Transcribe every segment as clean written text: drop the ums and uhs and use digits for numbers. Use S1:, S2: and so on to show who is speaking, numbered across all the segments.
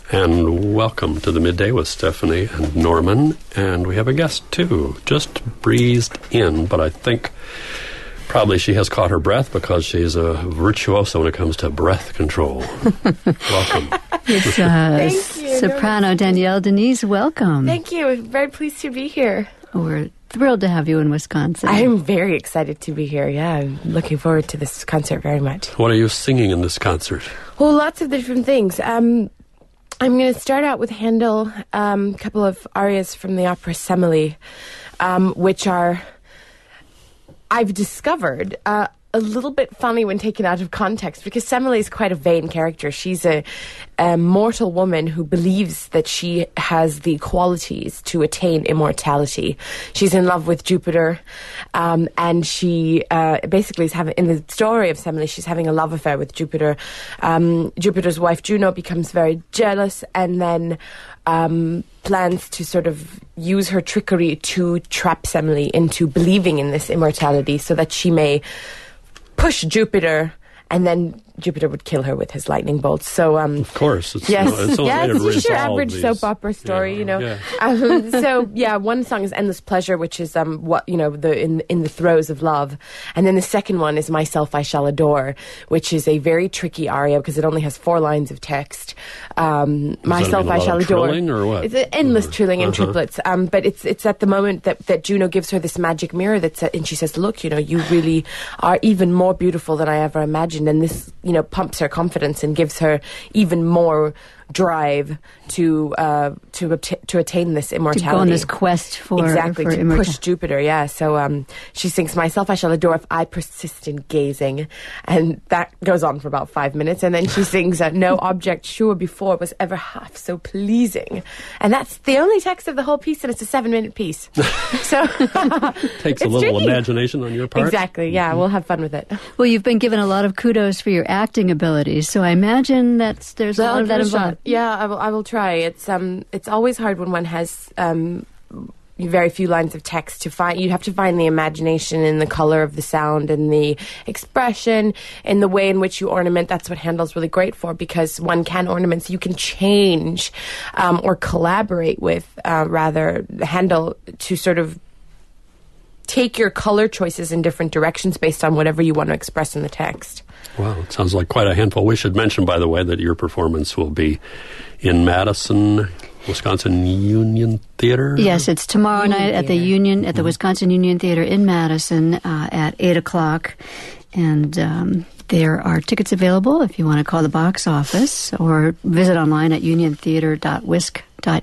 S1: And welcome to the Midday with Stephanie and Norman. And we have a guest, too. Just breezed in, but I think probably she has caught her breath because she's a virtuoso when it comes to breath control. Welcome.
S2: It's
S3: Thank you.
S2: soprano Danielle Denise. Welcome.
S3: Thank you. I'm very pleased to be here.
S2: We're thrilled to have you in Wisconsin.
S3: I'm very excited to be here. Yeah, I'm looking forward to this concert very much.
S1: What are you singing in this concert?
S3: Well, lots of different things. I'm going to start out with Handel, a couple of arias from the opera Semele, which are, I've discovered, a little bit funny when taken out of context, because Semele is quite a vain character. She's a mortal woman who believes that she has the qualities to attain immortality. She's in love with Jupiter, and she basically is having, in the story of Semele, she's having a love affair with Jupiter. Jupiter's wife Juno becomes very jealous and then plans to sort of use her trickery to trap Semele into believing in this immortality so that she may push Jupiter, and then Jupiter would kill her with his lightning bolts. So,
S1: of course, it's
S3: yes,
S1: it's only way to
S3: it's just your
S1: resolve
S3: average
S1: these.
S3: soap opera story,
S1: Yeah,
S3: you know.
S1: yeah.
S3: So, yeah, one song is "Endless Pleasure," which is what you know, in the throes of love, and then the second one is "Myself I Shall Adore," which is a very tricky aria because it only has 4 lines of text. "Myself I Shall Adore."
S1: Trilling or what?
S3: It's an endless trilling and triplets. But it's at the moment that Juno gives her this magic mirror and she says, "Look, you know, you really are even more beautiful than I ever imagined," and this, you know, pumps her confidence and gives her even more drive to attain this immortality.
S2: To go on this quest for
S3: exactly
S2: for
S3: to
S2: immortality.
S3: push Jupiter. Yeah. So she sings "Myself I Shall Adore if I persist in gazing," and that goes on for about 5 minutes, and then she sings "No object sure before was ever half so pleasing," and that's the only text of the whole piece, and it's a 7-minute piece. So
S1: Takes a
S3: it's
S1: little
S3: tricky.
S1: imagination on your part.
S3: Exactly. Yeah, we'll have fun with it.
S2: Well, you've been given a lot of kudos for your acting abilities, so I imagine there's a lot of that involved.
S3: Yeah, I will try. It's always hard when one has very few lines of text to find. You have to find the imagination in the color of the sound and the expression and the way in which you ornament. That's what Handel's really great for, because one can ornament, so you can change or collaborate with Handel to sort of take your color choices in different directions based on whatever you want to express in the text.
S1: Wow, it sounds like quite a handful. We should mention, by the way, that your performance will be in Madison, Wisconsin Union Theater.
S2: Yes, it's tomorrow night at the Union, at the Wisconsin Union Theater in Madison at 8 o'clock. And there are tickets available if you want to call the box office or visit online at uniontheater.wisc.edu.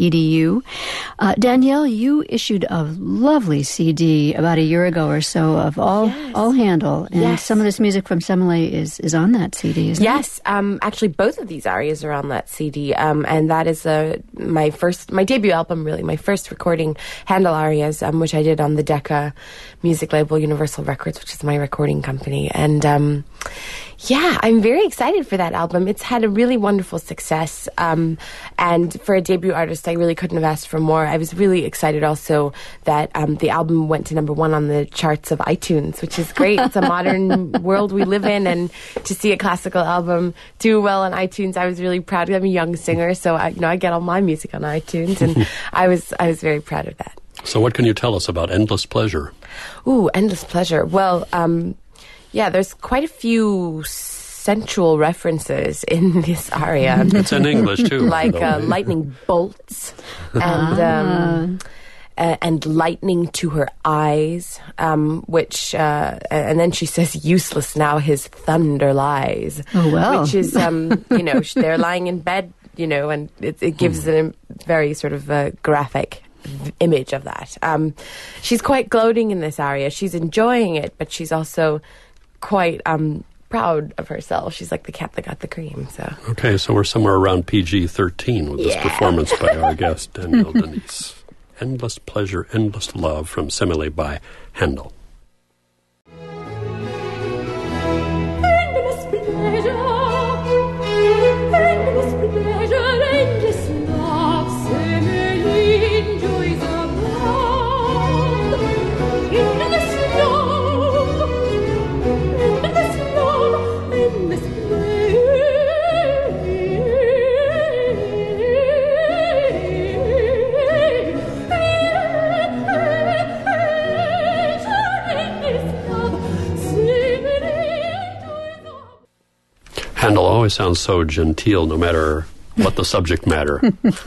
S2: Danielle, you issued a lovely CD about a year ago or so of all Handel, and some of this music from Semele is on that CD, isn't it?
S3: Yes, actually both of these arias are on that CD, and that is my debut album, really, my first recording, Handel arias, which I did on the Decca music label, Universal Records, which is my recording company, and yeah, I'm very excited for that album. It's had a really wonderful success, and for a debut artist, I really couldn't have asked for more. I was really excited also that the album went to #1 on the charts of iTunes, which is great. It's a modern world we live in, and to see a classical album do well on iTunes, I was really proud. I'm a young singer, so I get all my music on iTunes, and I was very proud of that.
S1: So what can you tell us about Endless Pleasure?
S3: Ooh, Endless Pleasure. Well, yeah, there's quite a few sensual references in this aria.
S1: It's in English, too.
S3: Like lightning bolts and lightning to her eyes, which, and then she says, "Useless now his thunder lies."
S2: Oh, well.
S3: Which is, you know, they're lying in bed, you know, and it gives a very sort of graphic image of that. She's quite gloating in this aria. She's enjoying it, but she's also quite proud of herself. She's like the cat that got the cream. So
S1: Okay, so we're somewhere around PG-13 with this performance by our guest, Danielle Denise. Endless Pleasure, Endless Love from Semele by Handel.
S4: Endless pleasure, endless pleasure, endless love, Semele enjoys above. Endless love, endless love, endless pleasure.
S1: always sounds so genteel, no matter what the subject matter.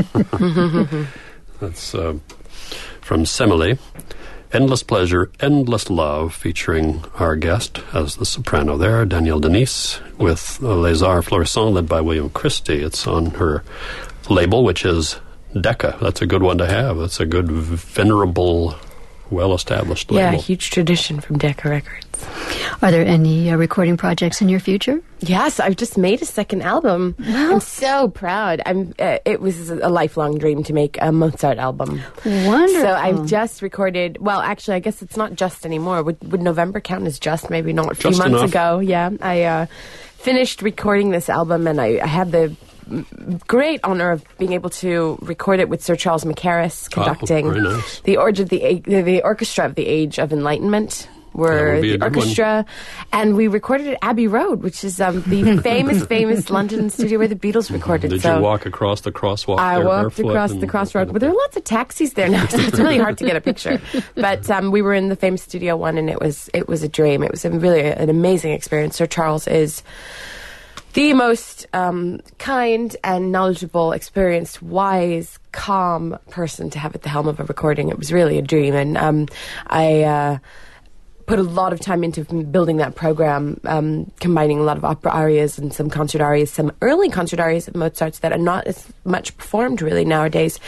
S1: That's from Semele. Endless Pleasure, Endless Love, featuring our guest as the soprano there, Danielle Denise, with Les Arts Florissants, led by William Christie. It's on her label, which is Decca. That's a good one to have. That's a good, venerable, well-established label.
S3: Yeah, huge tradition from Decca Records.
S2: Are there any recording projects in your future?
S3: Yes, I've just made a second album.
S2: Wow.
S3: I'm so proud. It was a lifelong dream to make a Mozart album.
S2: Wonderful.
S3: So I've just recorded, well, actually, I guess it's not just anymore. Would November count as just? Maybe not. A few
S1: Just
S3: months
S1: enough.
S3: ago, yeah. I finished recording this album, and I had the great honor of being able to record it with Sir Charles Mackerras conducting
S1: very nice.
S3: the Orchestra of the Age of Enlightenment.
S1: That
S3: Were
S1: would be a
S3: the
S1: good one.
S3: orchestra, and we recorded at Abbey Road, which is the famous London studio where the Beatles recorded.
S1: Did
S3: so
S1: you walk across the crosswalk
S3: I
S1: there
S3: walked
S1: barefoot
S3: across
S1: and
S3: the crossroad.
S1: that
S3: Well, there are lots of taxis there now, so it's really hard to get a picture. But we were in the famous Studio One, and it was a dream. It was really an amazing experience. Sir Charles is the most kind and knowledgeable, experienced, wise, calm person to have at the helm of a recording. It was really a dream, and I put a lot of time into building that program, combining a lot of opera arias and some concert arias, some early concert arias of Mozart's that are not as much performed really nowadays.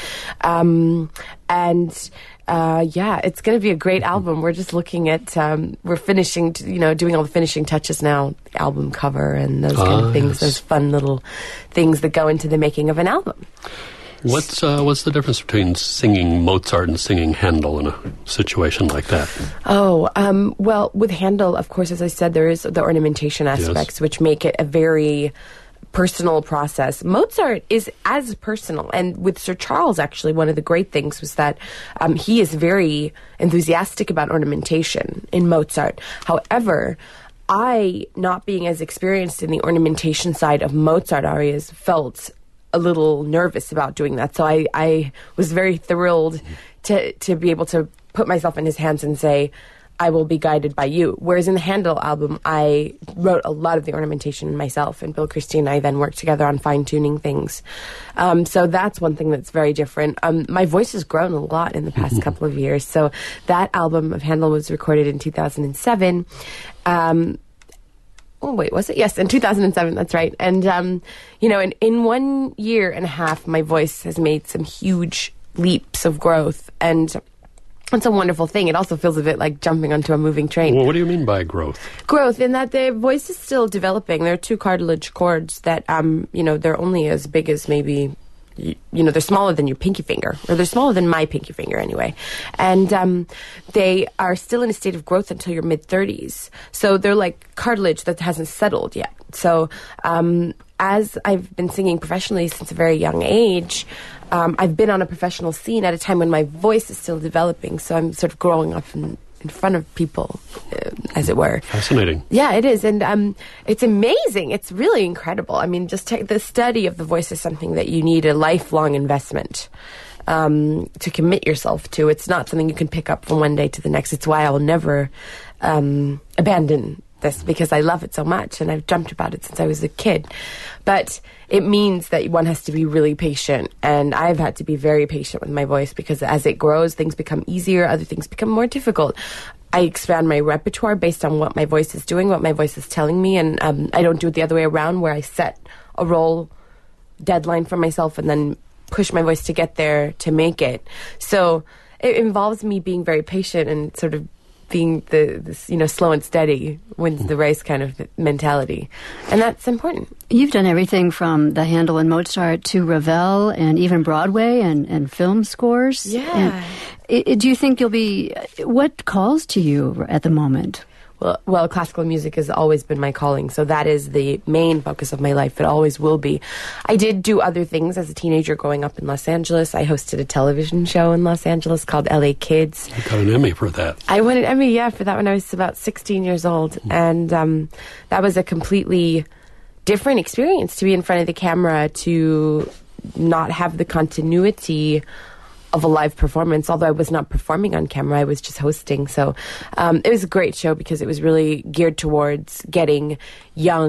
S3: Yeah, it's going to be a great album. We're just looking at, we're finishing, doing all the finishing touches now, the album cover and those kind of things,
S1: yes.
S3: those fun little things that go into the making of an album.
S1: What's the difference between singing Mozart and singing Handel in a situation like that?
S3: Well, with Handel, of course, as I said, there is the ornamentation aspects, which make it a very personal process. Mozart is as personal, and with Sir Charles, actually, one of the great things was that he is very enthusiastic about ornamentation in Mozart. However, I, not being as experienced in the ornamentation side of Mozart arias, felt a little nervous about doing that. So I was very thrilled to be able to put myself in his hands and say, I will be guided by you. Whereas in the Handel album, I wrote a lot of the ornamentation myself, and Bill Christie and I then worked together on fine-tuning things. So that's one thing that's very different. My voice has grown a lot in the past couple of years. So that album of Handel was recorded in 2007. Oh, wait, was it? Yes, in 2007, that's right. And, in 1 year and a half, my voice has made some huge leaps of growth. And it's a wonderful thing. It also feels a bit like jumping onto a moving train.
S1: Well, what do you mean by growth?
S3: Growth, in that the voice is still developing. There are two cartilage cords that, they're only as big as maybe... they're smaller than your pinky finger, or they're smaller than my pinky finger anyway. And they are still in a state of growth until your mid-30s. So they're like cartilage that hasn't settled yet. So as I've been singing professionally since a very young age, I've been on a professional scene at a time when my voice is still developing. So I'm sort of growing up in front of people, as it were.
S1: Fascinating.
S3: Yeah, it is. And it's amazing. It's really incredible. I mean, just the study of the voice is something that you need a lifelong investment to commit yourself to. It's not something you can pick up from one day to the next. It's why I will never abandon this, because I love it so much, and I've dreamt about it since I was a kid. But it means that one has to be really patient, and I've had to be very patient with my voice, because as it grows, things become easier, other things become more difficult. I expand my repertoire based on what my voice is doing, what my voice is telling me, and I don't do it the other way around, where I set a role deadline for myself and then push my voice to get there to make it. So it involves me being very patient and sort of being the slow and steady wins the race kind of mentality. And that's important.
S2: You've done everything from the Handel and Mozart to Ravel and even Broadway and film scores.
S3: Yeah.
S2: And, do you think what calls to you at the moment?
S3: Well, classical music has always been my calling, so that is the main focus of my life. It always will be. I did do other things as a teenager growing up in Los Angeles. I hosted a television show in Los Angeles called LA Kids.
S1: You got an Emmy for that.
S3: I won an Emmy, for that when I was about 16 years old. And that was a completely different experience, to be in front of the camera, to not have the continuity of a live performance. Although I was not performing on camera, I was just hosting. So it was a great show, because it was really geared towards getting young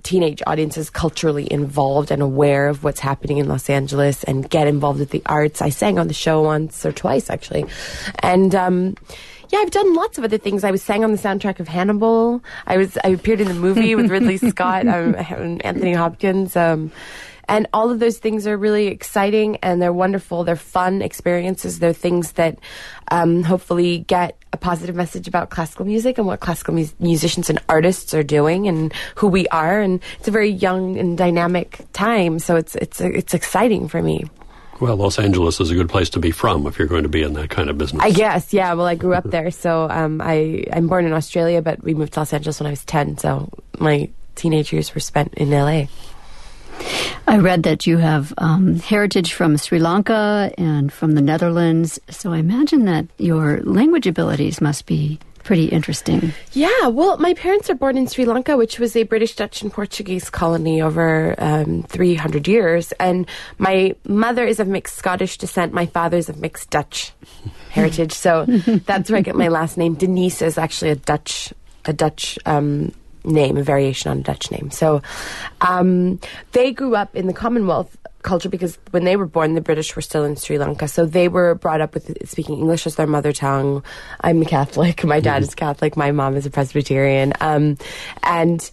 S3: teenage audiences culturally involved and aware of what's happening in Los Angeles and get involved with the arts. I sang on the show once or twice, actually. And I've done lots of other things. I sang on the soundtrack of Hannibal. I appeared in the movie with Ridley Scott and Anthony Hopkins. And all of those things are really exciting, and they're wonderful. They're fun experiences. They're things that hopefully get a positive message about classical music and what classical musicians and artists are doing and who we are. And it's a very young and dynamic time, so it's exciting for me.
S1: Well, Los Angeles is a good place to be from if you're going to be in that kind of business.
S3: I guess, yeah. Well, I grew up there, so I'm born in Australia, but we moved to Los Angeles when I was 10, so my teenage years were spent in LA.
S2: I read that you have heritage from Sri Lanka and from the Netherlands, so I imagine that your language abilities must be pretty interesting.
S3: Yeah, well, my parents are born in Sri Lanka, which was a British, Dutch, and Portuguese colony over 300 years, and my mother is of mixed Scottish descent, my father's of mixed Dutch heritage, so that's where I get my last name. Denise is actually a Dutch name, a variation on a Dutch name. So they grew up in the Commonwealth culture because when they were born, the British were still in Sri Lanka. So they were brought up with speaking English as their mother tongue. I'm a Catholic. My dad is Catholic. My mom is a Presbyterian. And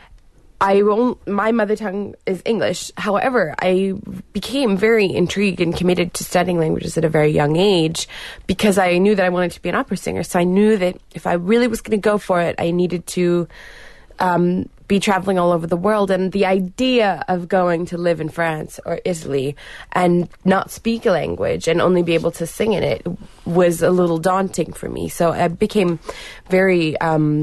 S3: my mother tongue is English. However, I became very intrigued and committed to studying languages at a very young age because I knew that I wanted to be an opera singer. So I knew that if I really was going to go for it, I needed to be traveling all over the world. And the idea of going to live in France or Italy and not speak a language and only be able to sing in it was a little daunting for me. So I became very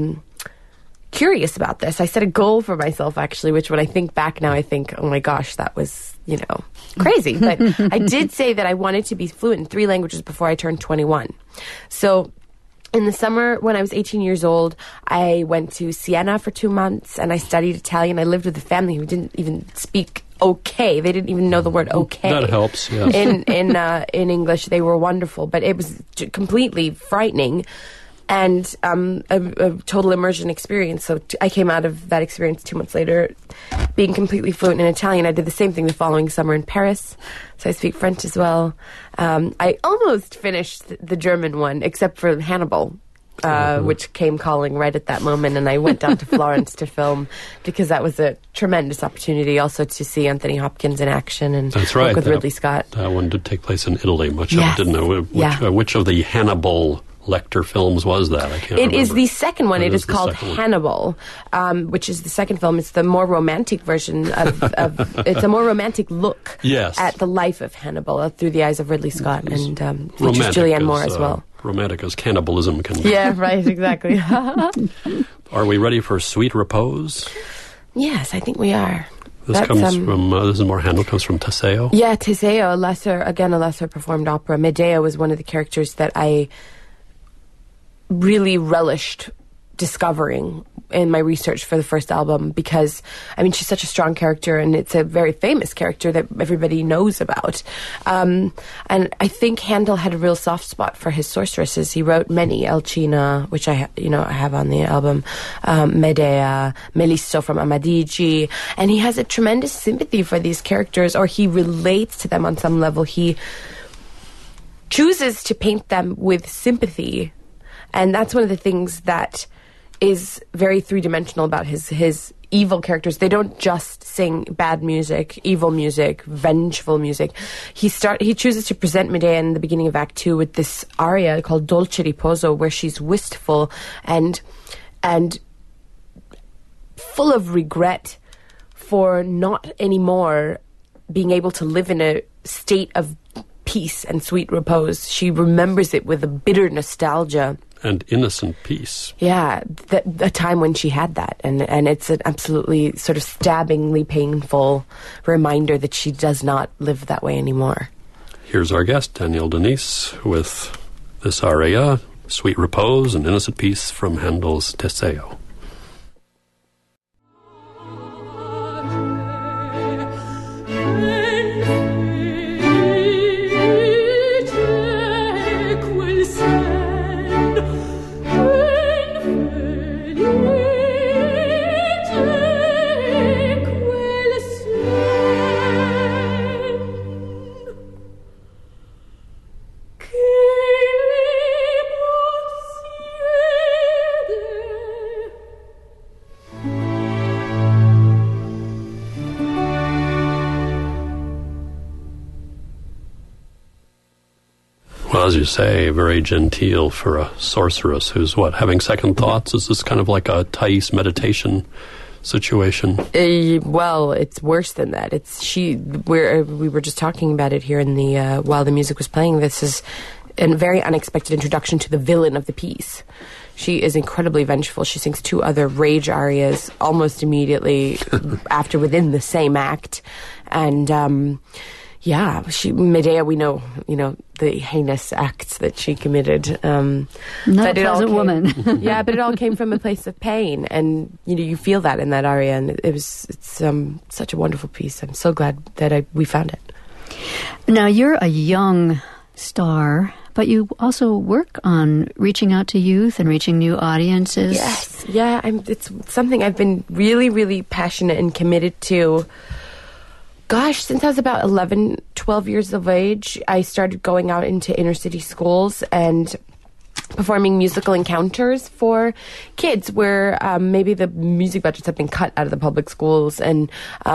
S3: curious about this. I set a goal for myself, actually, which when I think back now, I think, oh my gosh, that was, crazy. But I did say that I wanted to be fluent in 3 languages before I turned 21. So in the summer, when I was 18 years old, I went to Siena for 2 months and I studied Italian. I lived with a family who didn't even speak okay. They didn't even know the word okay.
S1: That helps, yes.
S3: In English, they were wonderful, but it was completely frightening and a total immersion experience. So I came out of that experience 2 months later being completely fluent in Italian. I did the same thing the following summer in Paris, so I speak French as well. I almost finished the German one, except for Hannibal, which came calling right at that moment, and I went down to Florence to film because that was a tremendous opportunity also to see Anthony Hopkins in action and
S1: That's
S3: work
S1: right.
S3: with Ridley Scott.
S1: That one did take place in Italy, much
S3: Yes.
S1: of it didn't know. Which of the Hannibal Lecter films was that? I can't remember.
S3: It is the second one. It is
S1: the
S3: called
S1: second one.
S3: Hannibal, which is the second film. It's the more romantic version of it's a more romantic look
S1: Yes.
S3: at the life of Hannibal through the eyes of Ridley Scott and features
S1: Romantic
S3: Julianne Moore as well.
S1: Romantic as cannibalism can be.
S3: Yeah, right, exactly.
S1: Are we ready for Sweet Repose?
S3: Yes, I think we are.
S1: This comes from, this is more Handel, comes from Teseo.
S3: Yeah, Teseo, a lesser performed opera. Medea was one of the characters that I really relished discovering in my research for the first album because, she's such a strong character and it's a very famous character that everybody knows about. And I think Handel had a real soft spot for his sorceresses. He wrote many, Elcina, which I have on the album, Medea, Melisso from Amadigi, and he has a tremendous sympathy for these characters, or he relates to them on some level. He chooses to paint them with sympathy. And that's one of the things that is very three-dimensional about his evil characters. They don't just sing bad music, evil music, vengeful music. He chooses to present Medea in the beginning of Act 2 with this aria called Dolce Riposo, where she's wistful and full of regret for not anymore being able to live in a state of peace and sweet repose. She remembers it with a bitter nostalgia.
S1: And innocent peace.
S3: Yeah, a time when she had that. And it's an absolutely sort of stabbingly painful reminder that she does not live that way anymore.
S1: Here's our guest, Danielle Denise, with this aria, Sweet Repose and Innocent Peace from Handel's Teseo.
S4: Felice
S1: Well, as you say, very genteel for a sorceress who's having second thoughts? Is this kind of like a Thais meditation situation?
S3: Well, it's worse than that. We were just talking about it here in the while the music was playing. This is a very unexpected introduction to the villain of the piece. She is incredibly vengeful. She sings 2 other rage arias almost immediately within the same act, and Medea. We know, the heinous acts that she committed.
S2: Not a pleasant woman.
S3: Yeah, but it all came from a place of pain, and you feel that in that aria, and it's such a wonderful piece. I'm so glad that we found it.
S2: Now, you're a young star, but you also work on reaching out to youth and reaching new audiences.
S3: Yes, yeah, it's something I've been really, really passionate and committed to. Gosh, since I was about 11, 12 years of age, I started going out into inner city schools and performing musical encounters for kids where maybe the music budgets have been cut out of the public schools and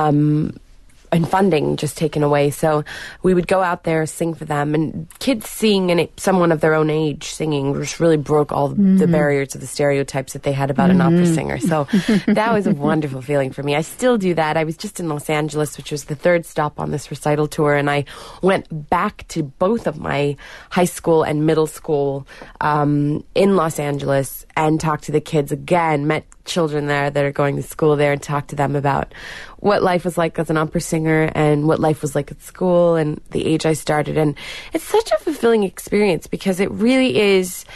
S3: funding just taken away. So we would go out there, sing for them, and kids seeing someone of their own age singing just really broke all the barriers of the stereotypes that they had about an opera singer. So that was a wonderful feeling for me. I still do that. I was just in Los Angeles, which was the 3rd stop on this recital tour, and I went back to both of my high school and middle school in Los Angeles and talked to the kids again, met children there that are going to school there, and talked to them about what life was like as an opera singer and what life was like at school and the age I started. And it's such a fulfilling experience because it really is,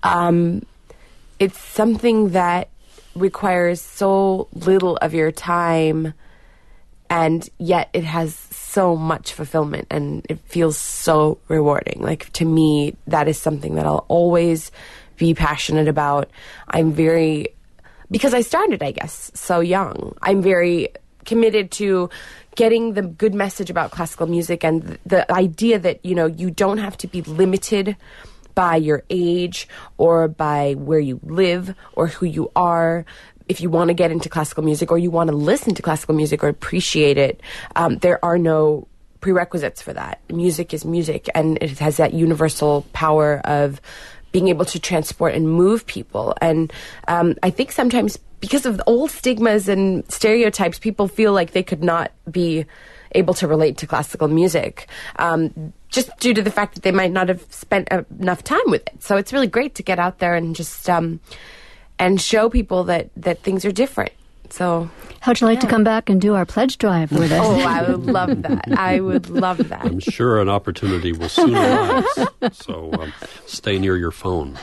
S3: it's something that requires so little of your time, and yet it has so much fulfillment and it feels so rewarding. Like, to me, that is something that I'll always be passionate about. Because I started, I guess, so young, I'm very committed to getting the good message about classical music and the idea that, you don't have to be limited by your age or by where you live or who you are. If you want to get into classical music or you want to listen to classical music or appreciate it, there are no prerequisites for that. Music is music, and it has that universal power of being able to transport and move people. And I think sometimes because of the old stigmas and stereotypes, people feel like they could not be able to relate to classical music just due to the fact that they might not have spent enough time with it. So it's really great to get out there and just and show people that things are different. So,
S2: how'd you like to come back and do our pledge drive with us?
S3: Oh, I would love that. I would love that.
S1: I'm sure an opportunity will soon arise. So stay near your phone.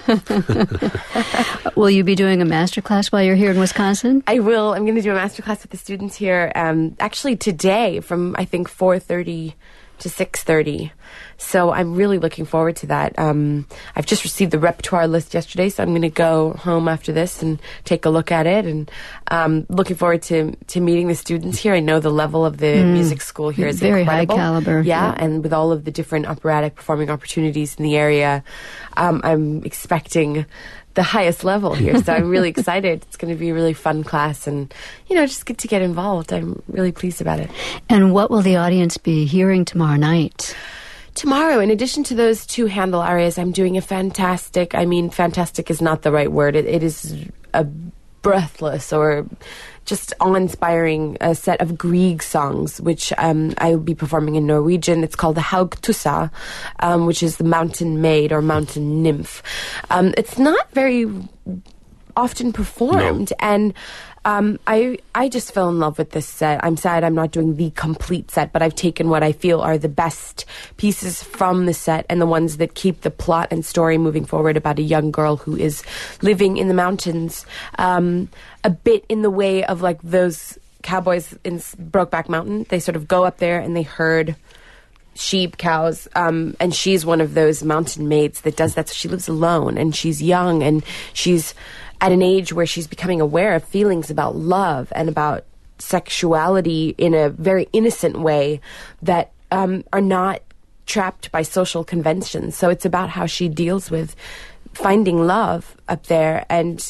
S2: Will you be doing a masterclass while you're here in Wisconsin?
S3: I will. I'm going to do a masterclass with the students here actually today from, I think, 4:30 to 6:30. So I'm really looking forward to that. I've just received the repertoire list yesterday, so I'm going to go home after this and take a look at it. And looking forward to meeting the students here. I know the level of the music school here is
S2: very
S3: incredible.
S2: high caliber.
S3: Yeah, and with all of the different operatic performing opportunities in the area, I'm expecting the highest level here. So I'm really excited. It's going to be a really fun class and, just get to get involved. I'm really pleased about it.
S2: And what will the audience be hearing tomorrow night?
S3: Tomorrow, in addition to those 2 Handel arias, I'm doing a fantastic is not the right word. It is a breathless or just awe-inspiring set of Grieg songs, which I will be performing in Norwegian. It's called the Haugtussa, which is the mountain maid or mountain nymph. It's not very often performed, and I just fell in love with this set. I'm sad I'm not doing the complete set, but I've taken what I feel are the best pieces from the set and the ones that keep the plot and story moving forward about a young girl who is living in the mountains, a bit in the way of like those cowboys in Brokeback Mountain. They sort of go up there and they herd sheep, cows, and she's one of those mountain maids that does that. So she lives alone, and she's young, and she's at an age where she's becoming aware of feelings about love and about sexuality in a very innocent way that are not trapped by social conventions. So it's about how she deals with finding love up there and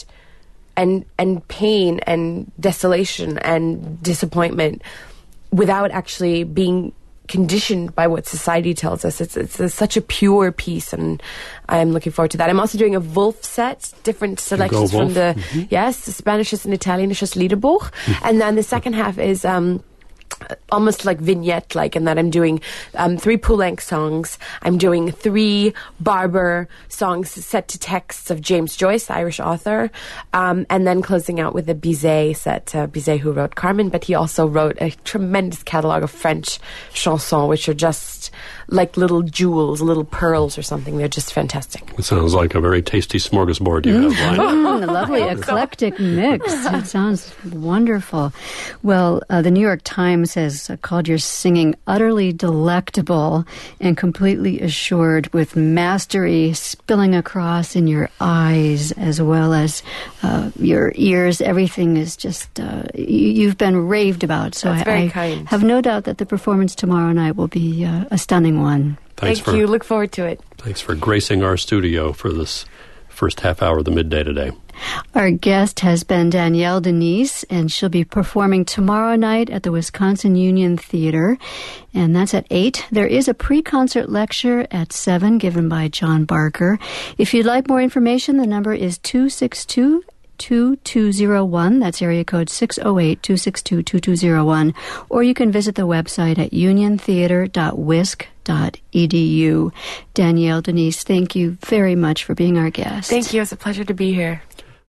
S3: pain and desolation and disappointment without actually being conditioned by what society tells us. It's such a pure piece, and I'm looking forward to that. I'm also doing a Wolf set, different selections from the the Spanish and Italienisches Liederbuch, and then the second half is almost like vignette-like, in that I'm doing 3 Poulenc songs. I'm doing 3 Barber songs set to texts of James Joyce, the Irish author, and then closing out with a Bizet set. Bizet, who wrote Carmen, but he also wrote a tremendous catalogue of French chansons, which are just like little jewels, little pearls or something. They're just fantastic.
S1: It sounds like a very tasty smorgasbord you have lined up.
S2: A lovely eclectic mix. It sounds wonderful. Well, the New York Times has called your singing utterly delectable and completely assured, with mastery spilling across in your eyes as well as your ears. Everything is just, you've been raved about. So
S3: That's very
S2: I
S3: kind.
S2: have no doubt that the performance tomorrow night will be a stunning one.
S3: Thank you. Look forward to it.
S1: Thanks for gracing our studio for this first half hour of the midday today.
S2: Our guest has been Danielle Denise, and she'll be performing tomorrow night at the Wisconsin Union Theater, and that's at 8. There is a pre-concert lecture at 7 given by John Barker. If you'd like more information, the number is 262-2201. That's area code 608-262-2201. Or you can visit the website at uniontheater.wisc.edu. Danielle Denise, thank you very much for being our guest.
S3: Thank you. It's a pleasure to be here.